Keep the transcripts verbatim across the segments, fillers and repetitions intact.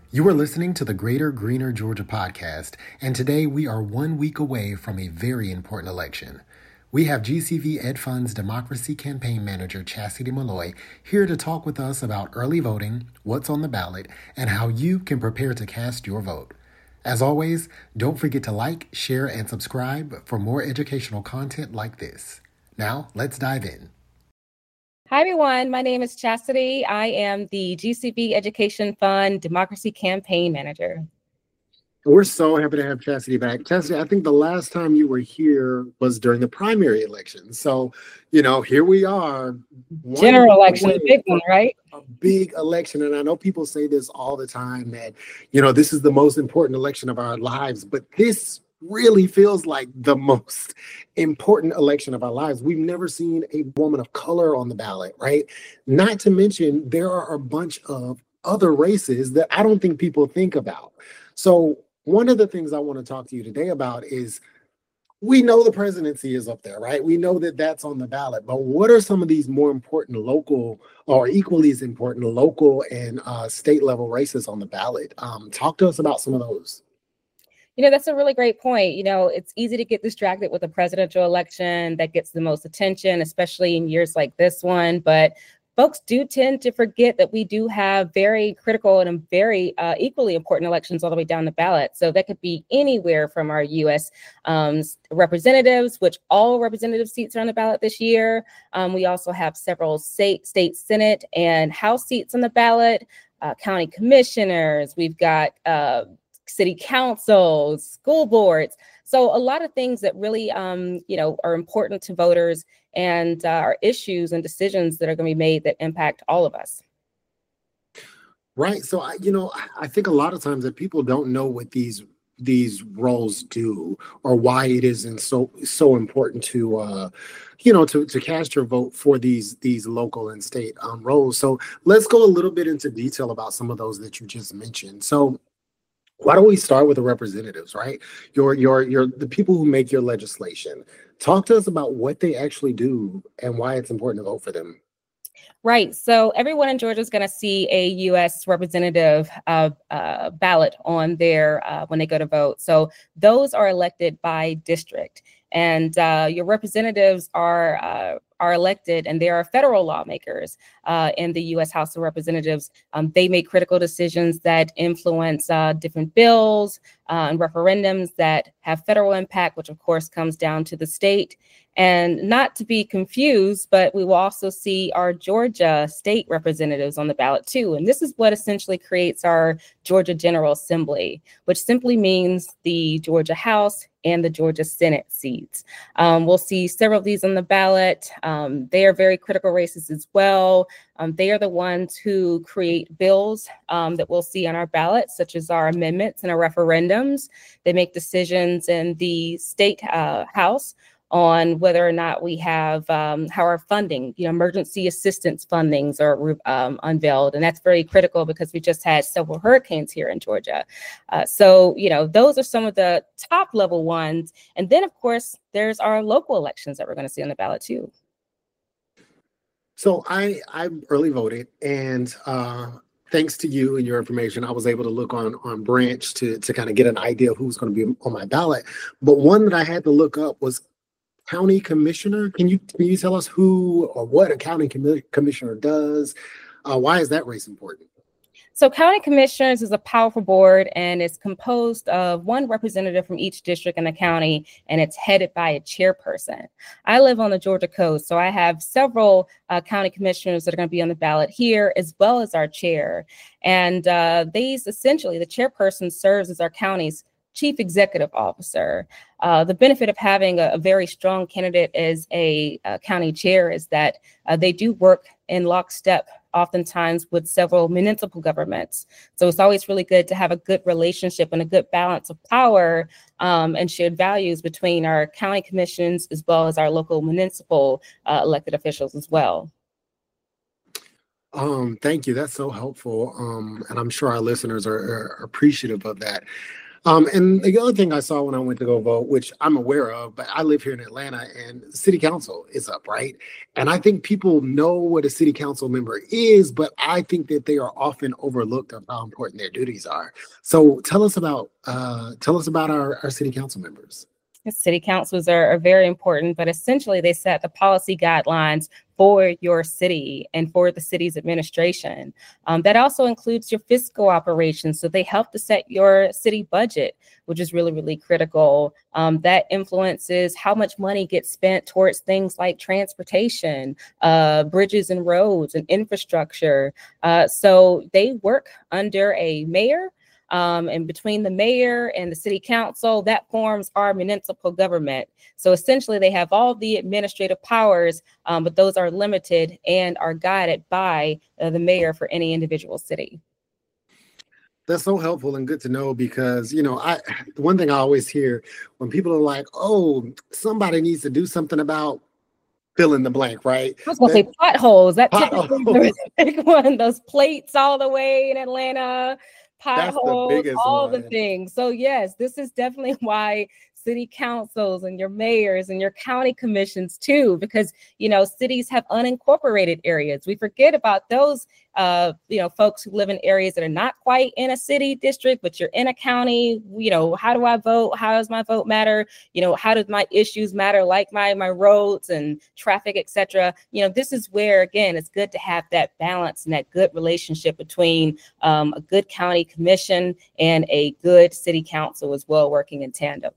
You are listening to the Greater Greener Georgia podcast, and today we are one week away from a very important election. We have G C V Ed Fund's Democracy Campaign Manager Chastity Malloy here to talk with us about early voting, what's on the ballot, and how you can prepare to cast your vote. As always, don't forget to like, share, and subscribe for more educational content like this. Now, let's dive in. Hi, everyone. My name is Chastity. I am the G C V Education Fund Democracy Campaign Manager. We're so happy to have Chastity back. Chastity, I think the last time you were here was during the primary election. So, you know, here we are. General election, a big one, right? A big election. And I know people say this all the time that, you know, this is the most important election of our lives, but this really feels like the most important election of our lives. We've never seen a woman of color on the ballot, right? Not to mention, there are a bunch of other races that I don't think people think about. So one of the things I want to talk to you today about is, we know the presidency is up there, right? We know that that's on the ballot, but what are some of these more important local or equally as important local and uh, state level races on the ballot? Um, talk to us about some of those. You know, that's a really great point. You know, it's easy to get distracted with a presidential election that gets the most attention, especially in years like this one. But folks do tend to forget that we do have very critical and very uh, equally important elections all the way down the ballot. So that could be anywhere from our U S um, representatives, which all representative seats are on the ballot this year. Um, we also have several state, state Senate and House seats on the ballot, uh, county commissioners. We've got uh, city councils, school boards. So a lot of things that really, um, you know, are important to voters and uh, are issues and decisions that are going to be made that impact all of us. Right. So, I, you know, I think a lot of times that people don't know what these these roles do or why it isn't so so important to, uh, you know, to, to cast your vote for these these local and state um, roles. So let's go a little bit into detail about some of those that you just mentioned. So why don't we start with the representatives, right? Your, your, your, the people who make your legislation. Talk to us about what they actually do and why it's important to vote for them. Right. So everyone in Georgia is going to see a U S representative uh, uh, ballot on their uh, when they go to vote. So those are elected by district, and uh, your representatives are uh, are elected, and they are federal lawmakers uh, in the U S House of Representatives. Um, they make critical decisions that influence uh, different bills uh, and referendums that have federal impact, which of course comes down to the state. And not to be confused, but we will also see our Georgia state representatives on the ballot too. And this is what essentially creates our Georgia General Assembly, which simply means the Georgia House and the Georgia Senate seats. Um, we'll see several of these on the ballot. Um, they are very critical races as well. Um, they are the ones who create bills um, that we'll see on our ballot, such as our amendments and our referendums. They make decisions in the state uh, House on whether or not we have um, how our funding, you know, emergency assistance fundings are um, unveiled. And that's very critical because we just had several hurricanes here in Georgia. Uh, so, you know, those are some of the top level ones. And then, of course, there's our local elections that we're going to see on the ballot, too. So I, I early voted, and uh, thanks to you and your information, I was able to look on, on Branch to, to kind of get an idea of who's going to be on my ballot. But one that I had to look up was county commissioner. Can you can you tell us who or what a county com- commissioner does? Uh, why is that race important? So county commissioners is a powerful board, and it's composed of one representative from each district in the county, and it's headed by a chairperson. I live on the Georgia coast, so I have several uh, county commissioners that are going to be on the ballot here, as well as our chair. And uh, these essentially, the chairperson serves as our county's chief executive officer. Uh, the benefit of having a, a very strong candidate as a, a county chair is that uh, they do work in lockstep, oftentimes with several municipal governments. So it's always really good to have a good relationship and a good balance of power um, and shared values between our county commissions as well as our local municipal uh, elected officials as well. Um, thank you. That's so helpful. Um, and I'm sure our listeners are, are appreciative of that. Um, and the other thing I saw when I went to go vote, which I'm aware of, but I live here in Atlanta and city council is up, right? And I think people know what a city council member is, but I think that they are often overlooked of how important their duties are. So tell us about uh, tell us about our, our city council members. City councils are, are very important, but essentially they set the policy guidelines for your city and for the city's administration. Um, that also includes your fiscal operations. So they help to set your city budget, which is really, really critical. Um, that influences how much money gets spent towards things like transportation, uh, bridges and roads and infrastructure. Uh, so they work under a mayor. Um, and between the mayor and the city council, that forms our municipal government. So essentially they have all the administrative powers, um, but those are limited and are guided by uh, the mayor for any individual city. That's so helpful and good to know because, you know, I one thing I always hear when people are like, oh, somebody needs to do something about fill in the blank, right? I was gonna that, say potholes. That typically potholes. is a big one. Those plates all the way in Atlanta. Potholes, all one. The things. So yes, this is definitely why city councils and your mayors and your county commissions too, because, you know, cities have unincorporated areas. We forget about those, uh, you know, folks who live in areas that are not quite in a city district, but you're in a county. You know, how do I vote? How does my vote matter? You know, how does my issues matter, like my, my roads and traffic, et cetera? You know, this is where, again, it's good to have that balance and that good relationship between um, a good county commission and a good city council as well, working in tandem.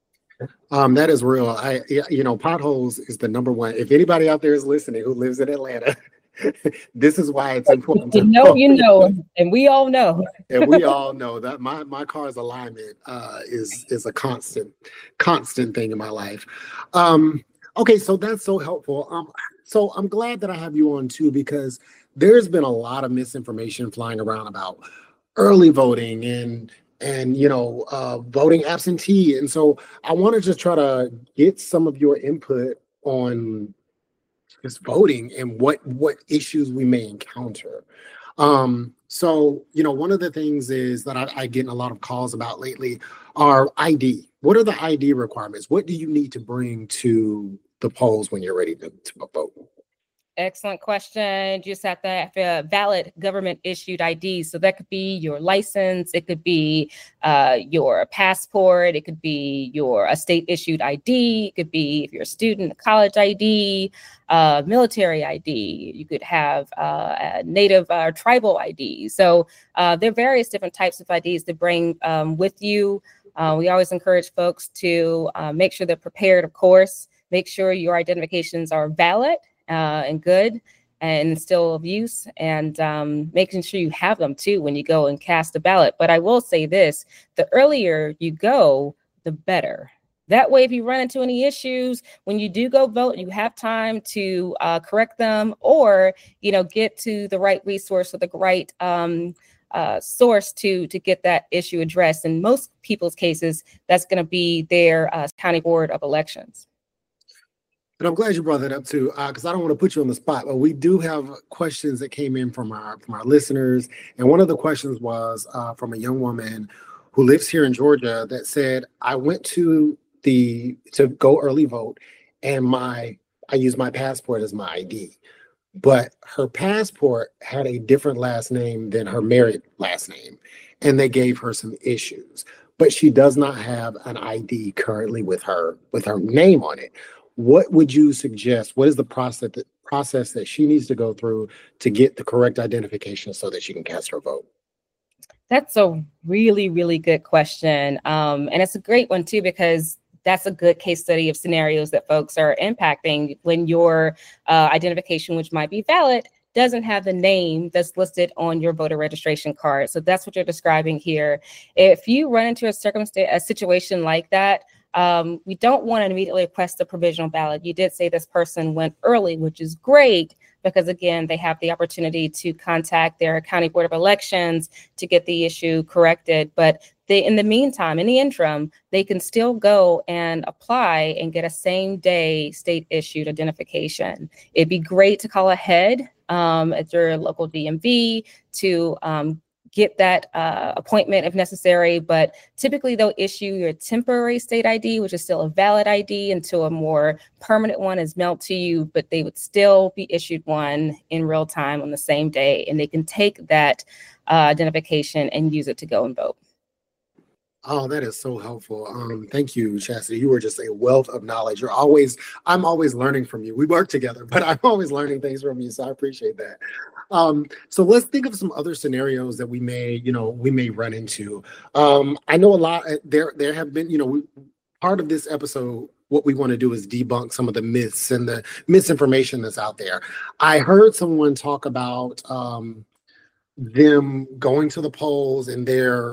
Um, that is real. I, you know, potholes is the number one. If anybody out there is listening who lives in Atlanta, this is why it's important. You know, you know, and we all know. And we all know that my my car's alignment uh, is is a constant, constant thing in my life. Um, okay, so that's so helpful. Um, so I'm glad that I have you on too, because there's been a lot of misinformation flying around about early voting and. and, you know, uh, voting absentee. And so I want to just try to get some of your input on just voting and what what issues we may encounter. Um, so, you know, one of the things is that I, I get a lot of calls about lately are I D. What are the I D requirements? What do you need to bring to the polls when you're ready to, to vote? Excellent question. You just have to have a valid government issued I D. So that could be your license. It could be uh, your passport. It could be your a state issued I D. It could be, if you're a student, a college I D, uh, military I D. You could have uh, a native or uh, tribal I D. So uh, there are various different types of I Ds to bring um, with you. Uh, we always encourage folks to uh, make sure they're prepared, of course. Make sure your identifications are valid. Uh, and good and still of use, and um, making sure you have them too when you go and cast a ballot. But I will say this, the earlier you go, the better. That way, if you run into any issues, when you do go vote, you have time to uh, correct them or, you know, get to the right resource or the right um, uh, source to, to get that issue addressed. In most people's cases, that's going to be their uh, county board of elections. And I'm glad you brought that up too, because uh, I don't want to put you on the spot, but we do have questions that came in from our from our listeners. And one of the questions was uh, from a young woman who lives here in Georgia that said, I went to the to go early vote and my I used my passport as my I D. But her passport had a different last name than her married last name. And they gave her some issues. But she does not have an I D currently with her with her name on it. What would you suggest? What is the process that, process that she needs to go through to get the correct identification so that she can cast her vote? That's a really, really good question. Um, and it's a great one, too, because that's a good case study of scenarios that folks are impacting when your uh, identification, which might be valid, doesn't have the name that's listed on your voter registration card. So that's what you're describing here. If you run into a circumstance, a situation like that, Um, we don't want to immediately request a provisional ballot. You did say this person went early, which is great because, again, they have the opportunity to contact their county board of elections to get the issue corrected. But they, in the meantime, in the interim, they can still go and apply and get a same day state issued identification. It'd be great to call ahead um, at your local D M V to um, get that uh, appointment if necessary, but typically they'll issue your temporary state I D, which is still a valid I D, until a more permanent one is mailed to you, but they would still be issued one in real time on the same day, and they can take that uh, identification and use it to go and vote. Oh, that is so helpful. Um, thank you, Chastity. You were just a wealth of knowledge. You're always, I'm always learning from you. We work together, but I'm always learning things from you. So I appreciate that. Um, so let's think of some other scenarios that we may, you know, we may run into. Um, I know a lot there, there have been, you know, we, part of this episode, what we want to do is debunk some of the myths and the misinformation that's out there. I heard someone talk about um, them going to the polls and their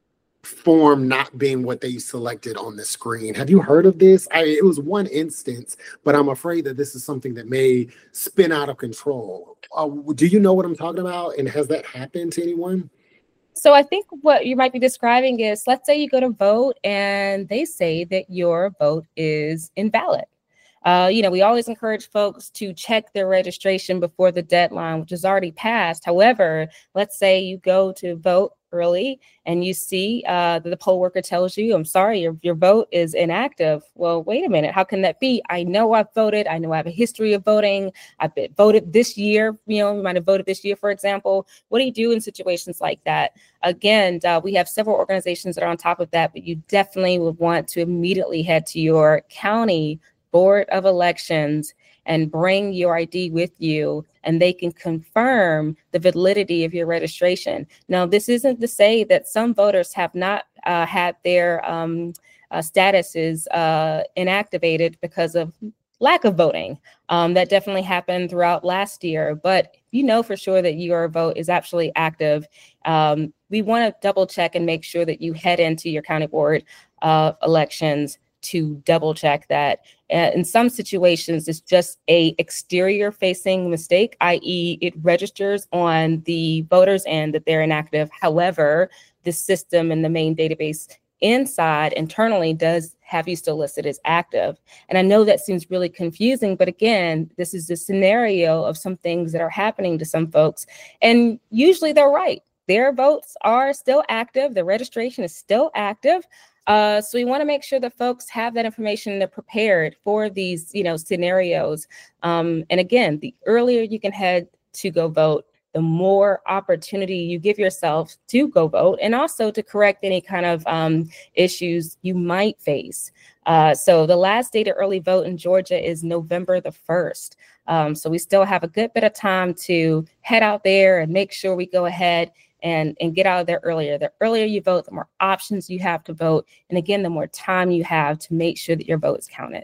form not being what they selected on the screen. Have you heard of this? I, it was one instance, but I'm afraid that this is something that may spin out of control. Uh, do you know what I'm talking about? And has that happened to anyone? So I think what you might be describing is, let's say you go to vote and they say that your vote is invalid. Uh, you know, we always encourage folks to check their registration before the deadline, which is already passed. However, let's say you go to vote early and you see uh, that the poll worker tells you, I'm sorry, your, your vote is inactive. Well, wait a minute. How can that be? I know I've voted. I know I have a history of voting. I've been voted this year. You know, you might have voted this year, for example. What do you do in situations like that? Again, uh, we have several organizations that are on top of that, but you definitely would want to immediately head to your county Board of Elections and bring your I D with you, and they can confirm the validity of your registration. Now, this isn't to say that some voters have not uh, had their um, uh, statuses uh, inactivated because of lack of voting. Um, that definitely happened throughout last year, but you know for sure that your vote is actually active. Um, we want to double check and make sure that you head into your county board of elections to double check that. Uh, in some situations, it's just a exterior facing mistake, that is it registers on the voters end that they're inactive. However, the system and the main database inside internally does have you still listed as active. And I know that seems really confusing, but again, this is a scenario of some things that are happening to some folks. And usually they're right. Their votes are still active. The registration is still active. Uh, so we want to make sure that folks have that information and they're prepared for these, you know, scenarios. Um, and again, the earlier you can head to go vote, the more opportunity you give yourself to go vote, and also to correct any kind of um, issues you might face. Uh, so the last day to early vote in Georgia is November the first. Um, so we still have a good bit of time to head out there and make sure we go ahead and, and get out of there earlier. The earlier you vote, the more options you have to vote. And again, the more time you have to make sure that your vote is counted.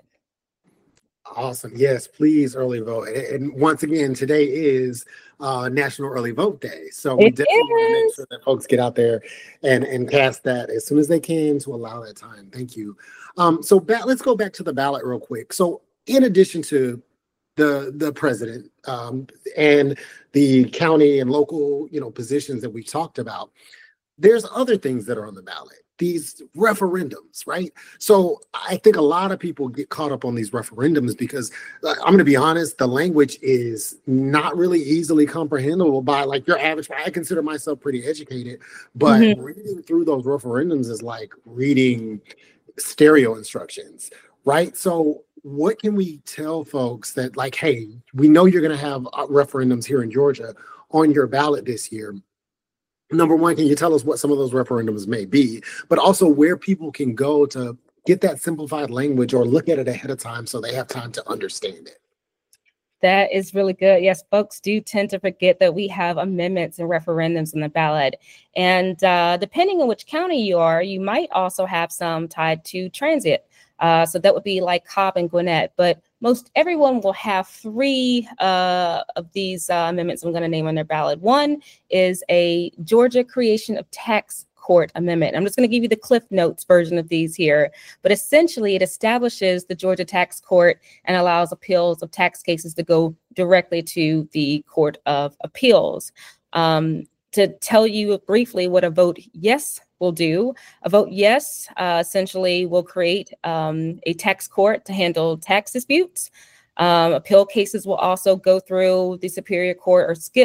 Awesome. Yes, please early vote. And, and once again, today is uh, National Early Vote Day. So we It definitely want to make is. sure that folks get out there and, and cast that as soon as they can to allow that time. Thank you. Um, so ba- let's go back to the ballot real quick. So in addition to the the president um, and the county and local, you know, positions that we talked about, there's other things that are on the ballot. These referendums, right? So I think a lot of people get caught up on these referendums because uh, I'm going to be honest, the language is not really easily comprehensible by like your average. I consider myself pretty educated, but Mhm. reading through those referendums is like reading stereo instructions, right? So what can we tell folks that like, hey, we know you're going to have uh, referendums here in Georgia on your ballot this year. Number one, can you tell us what some of those referendums may be, but also where people can go to get that simplified language or look at it ahead of time so they have time to understand it? That is really good. Yes, folks do tend to forget that we have amendments and referendums on the ballot. And uh, depending on which county you are, you might also have some tied to transit. Uh, so that would be like Cobb and Gwinnett. But most everyone will have three uh, of these uh, amendments I'm going to name on their ballot. One is a Georgia Creation of Tax Court Amendment. I'm just going to give you the Cliff Notes version of these here, but essentially it establishes the Georgia Tax Court and allows appeals of tax cases to go directly to the Court of Appeals. Um, to tell you briefly what a vote yes will do, a vote yes uh, essentially will create um, a tax court to handle tax disputes. Um, appeal cases will also go through the Superior Court or skip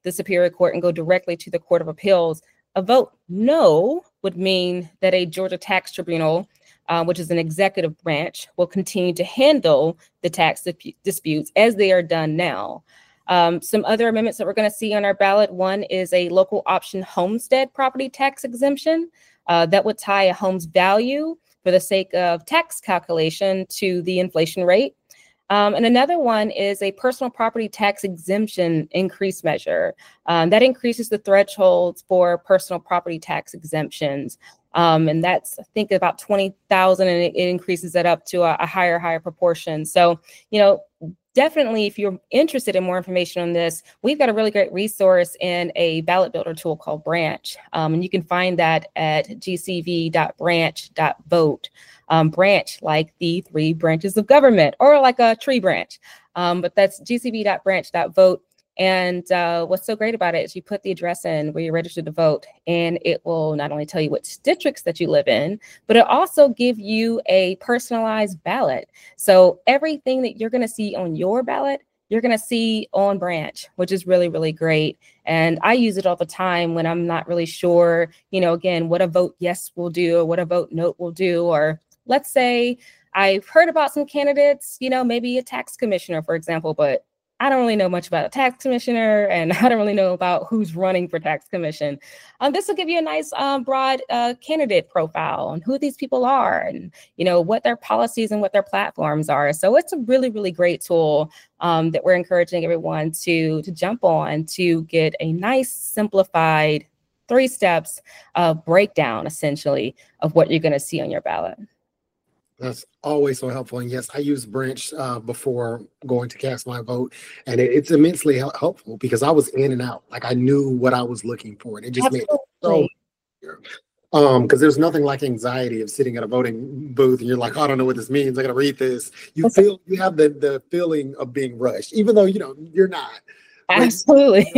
the Superior Court and go directly to the Court of Appeals. A vote no would mean that a Georgia Tax Tribunal, uh, which is an executive branch, will continue to handle the tax dip- disputes as they are done now. Um, some other amendments that we're going to see on our ballot. One is a local option homestead property tax exemption uh, that would tie a home's value for the sake of tax calculation to the inflation rate. Um, and another one is a personal property tax exemption increase measure um, that increases the thresholds for personal property tax exemptions. Um, and that's, I think, about twenty thousand, and it, it increases it up to a, a higher, higher proportion. So, you know, definitely, if you're interested in more information on this, we've got a really great resource in a ballot builder tool called Branch. Um, and you can find that at g c v dot branch dot vote. Um, branch, like the three branches of government, or like a tree branch. Um, but that's g c v dot branch dot vote. And uh, what's so great about it is you put the address in where you're registered to vote, and it will not only tell you which districts that you live in, but it also give you a personalized ballot. So everything that you're going to see on your ballot, you're going to see on Branch, which is really, really great. And I use it all the time when I'm not really sure, you know, again, what a vote yes will do or what a vote no will do. Or let's say I've heard about some candidates, you know, maybe a tax commissioner, for example, but I don't really know much about a tax commissioner, and I don't really know about who's running for tax commission. Um, this will give you a nice um, broad uh, candidate profile on who these people are and, you know, what their policies and what their platforms are. So it's a really, really great tool um, that we're encouraging everyone to, to jump on to get a nice simplified three steps of breakdown, essentially, of what you're going to see on your ballot. That's always so helpful. And yes, I use Branch uh, before going to cast my vote. And it, it's immensely hel- helpful because I was in and out. Like I knew what I was looking for. And it just Absolutely. made it so easier. Um, because there's nothing like anxiety of sitting at a voting booth and you're like, oh, I don't know what this means. I gotta read this. You feel you have the the feeling of being rushed, even though you know you're not. Absolutely.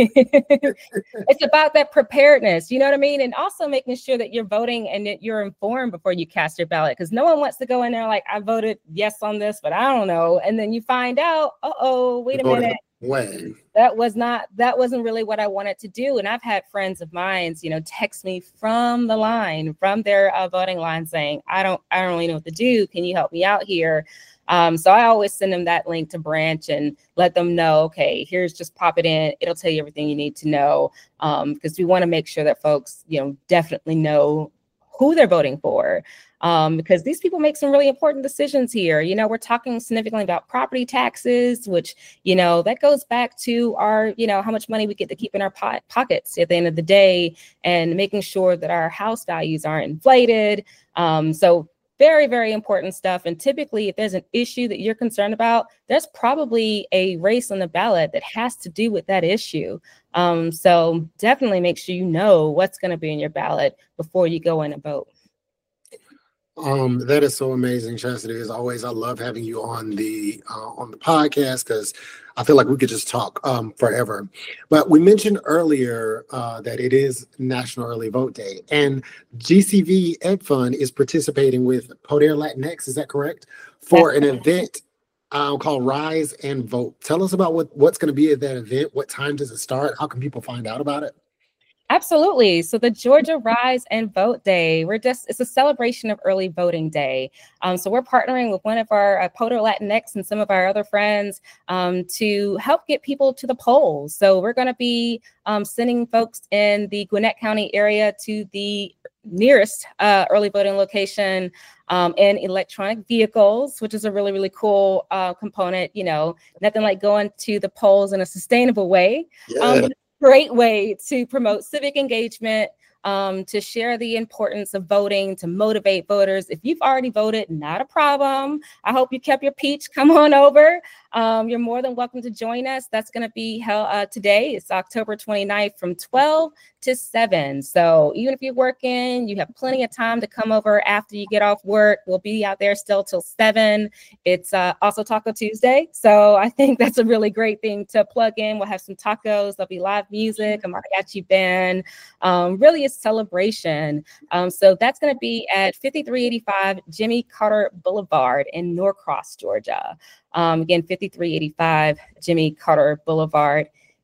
It's about that preparedness, you know what I mean? And also making sure that you're voting and that you're informed before you cast your ballot, because no one wants to go in there like, I voted yes on this, but I don't know. And then you find out, uh-oh, wait a minute. Way. That was not, that wasn't really what I wanted to do. And I've had friends of mine, you know, text me from the line, from their uh, voting line saying, I don't, I don't really know what to do. Can you help me out here? Um, so I always send them that link to Branch and let them know, okay, here's just pop it in. It'll tell you everything you need to know, um, because we want to make sure that folks, you know, definitely know who they're voting for, um, because these people make some really important decisions here. You know, we're talking significantly about property taxes, which, you know, that goes back to our, you know, how much money we get to keep in our po- pockets at the end of the day, and making sure that our house values aren't inflated. Um, so Very, very important stuff. And typically, if there's an issue that you're concerned about, there's probably a race on the ballot that has to do with that issue. Um, so definitely make sure you know what's going to be in your ballot before you go in and vote. Um, that is so amazing, Chastity. As always, I love having you on the uh, on the podcast because I feel like we could just talk um, forever. But we mentioned earlier uh, that it is National Early Vote Day, and G C V Ed Fund is participating with Poder Latinx. Is that correct? For an event uh, called Rise and Vote. Tell us about what what's going to be at that event. What time does it start? How can people find out about it? Absolutely. So the Georgia Rise and Vote Day, we're just, it's a celebration of early voting day. Um, so we're partnering with one of our uh, Poder Latinx and some of our other friends um, to help get people to the polls. So we're going to be um, sending folks in the Gwinnett County area to the nearest uh, early voting location um, in electronic vehicles, which is a really, really cool uh, component. You know, nothing like going to the polls in a sustainable way. Yeah. Um, Great way to promote civic engagement, um, to share the importance of voting, to motivate voters. If you've already voted, not a problem. I hope you kept your peach. Come on over. Um, you're more than welcome to join us. That's going to be held uh, today. It's October twenty-ninth from twelve to seven. So even if you're working, you have plenty of time to come over after you get off work. We'll be out there still till seven. It's uh, also Taco Tuesday. So I think that's a really great thing to plug in. We'll have some tacos. There'll be live music, a mariachi band, um, really a celebration. Um, so that's going to be at fifty-three eighty-five Jimmy Carter Boulevard in Norcross, Georgia. Um, again, fifty-three eighty-five Jimmy Carter Boulevard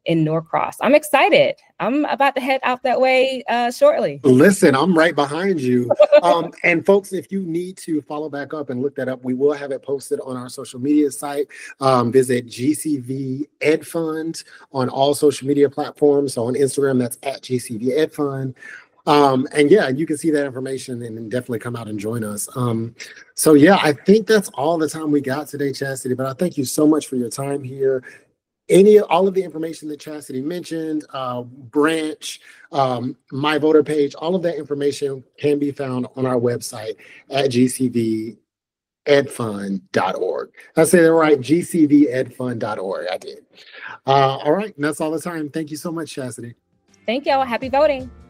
in Norcross. I'm excited. I'm about to head out that way uh, shortly. Listen, I'm right behind you. Um, and folks, if you need to follow back up and look that up, we will have it posted on our social media site. Um, visit G C V Ed Fund on all social media platforms. So on Instagram, that's at G C V Ed Fund. Um, and yeah, you can see that information and definitely come out and join us. Um, so yeah, I think that's all the time we got today, Chastity, but I thank you so much for your time here. Any, all of the information that Chastity mentioned, uh, branch, um, my voter page, all of that information can be found on our website at G C V ed fund dot org. I say that right, G C V ed fund dot org. I did. Uh, all right, and that's all the time. Thank you so much, Chastity. Thank y'all. Happy voting.